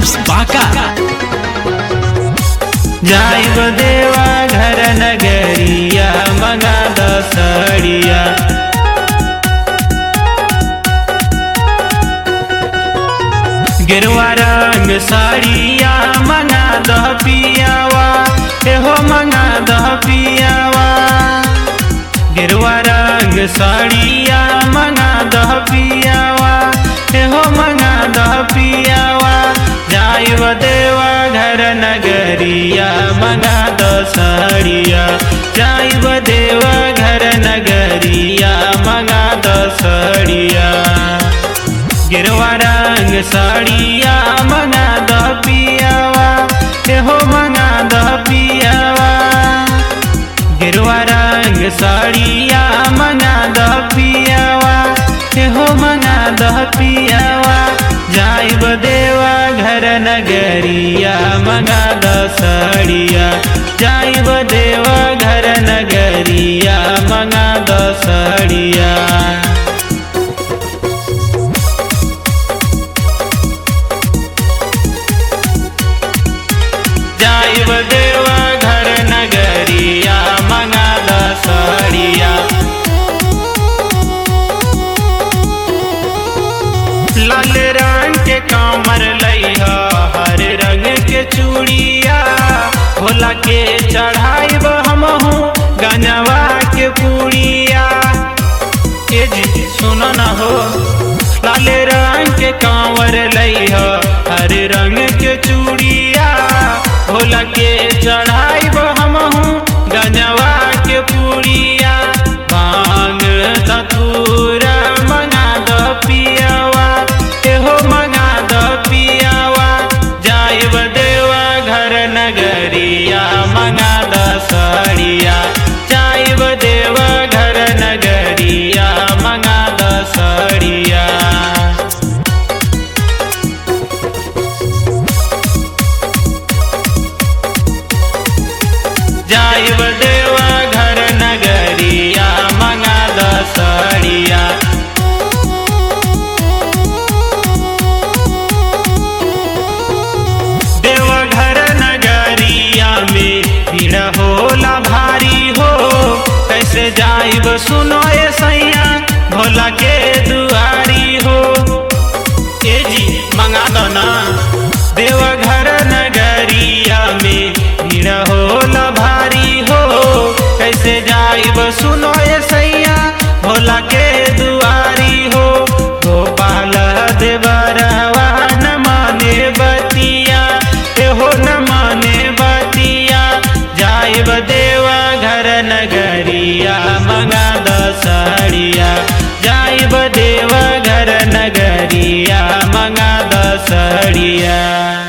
Vibes बाका। जाइब देवा घर नगरिया मंगा दसड़िया। गिरवा रंग साड़िया मंगा दह पियावा, एहो मंगा दह पियावा। गिरवा रंग साड़िया मंगा दह पियावा, एहो मंगा दह पियावा। जाइब देवा घर नगरिया मंगा दसड़िया। जाइब देवा घर नगरिया मंगा दसड़िया। गिरवा रंग साड़िया मंगा दह पियावा, एहो मंगा दह पियावा। गिरवा रंग साड़िया मंगा दह पियावा, एहो मंगा दह पियावा। जाइब देवा घर नगरिया मंगा दसड़िया। जाइब देवा घर नगरिया मंगा दसड़िया। जाइब देवा घर नगरिया मंगा दसड़िया। लाल रंग के कामर लइहा, हर रंग के चूड़िया। भोला के चढ़ाइब हमहू गंजवा के पूड़िया। ए जी सुनो न हो, लाल रंग के कांवर लइहा, हर रंग के चूड़िया। भोला के चढ़ाइब हमहू गंजवा के पूड़िया। भांग धतूरा मंगा दह पियावा, एहो मंगा दह पियावा। जाइब देवा घर नगरिया मंगा दसड़िया। जाइब देवा घर नगरिया मंगा दसड़िया। जाइब देवा घर नगरिया मंगा दसड़िया। देवघर नगरिया में भीड़ होला भारी हो। कैसे जाइब सुनो ए सैया भोला के दुआरी हो। ए जी मंगा दो ना। देवघर नगरिया में भीड़ होला भारी हो। कैसे जाइब सुनो ए सैया भोला के दुआरी हो। गोपाल देवरवा न माने बतिया, एहो न माने बतिया। जाइब देवा घर नगरिया मंगा दसड़िया। जाइब देवा घर नगरिया मंगा दसड़िया।